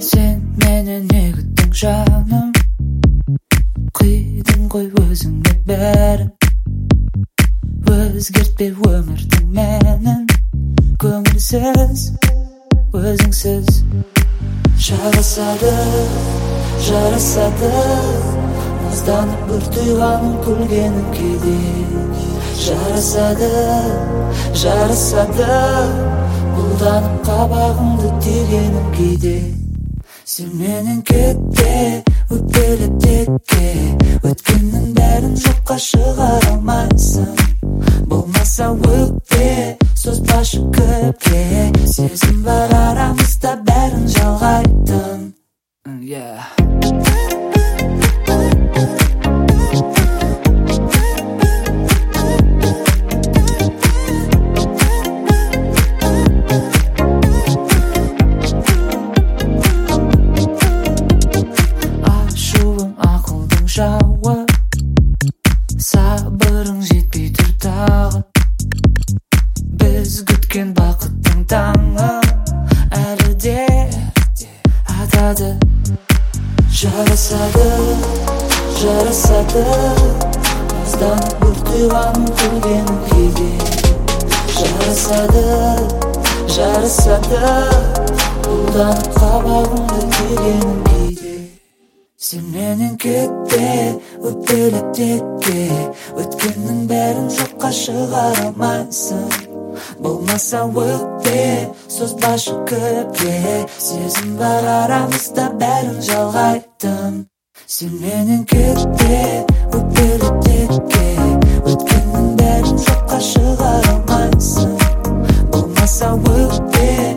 Sen meni ne күттің жаным, құйдың ғой өзіңе бәрін. Өзгертпе өмірдің мәнін, көңілсіз, өзіңсіз. Жарасады, жарасады, назданып бір түйғаның күлгенің кейде. Жарасады, жарасады, бұлданып қабағыңды түйгенің кейде. Сен менен кетте, өкпелеп текке, өткеннің бәрін жоққа шығара алмайсың. Болмаса өкпе, созбашы көпке, сезім бар арамызда бәрін жалғайтын. Ашуың ақылдың жауы, сабырың жетпей тұр тағы. Біз күткен бақыттың таңы әлі де атады. Жарасады, жарасады, назданып бір түйғаның күлгенің кейде. Жарасады, жарасады, бұлданып қабағыңды түйгенің кейде. Сен менен кетте, өкпелеп текке, өткеннің бәрін жоққа шығара алмайсың. Болмаса өкпе, созбашы көпке, сезім бар арамызда бәрін жалғайтын. Сен менен кетте, өкпелеп текке, өткеннің бәрін жоққа шығара алмайсың. Болмаса өкпе,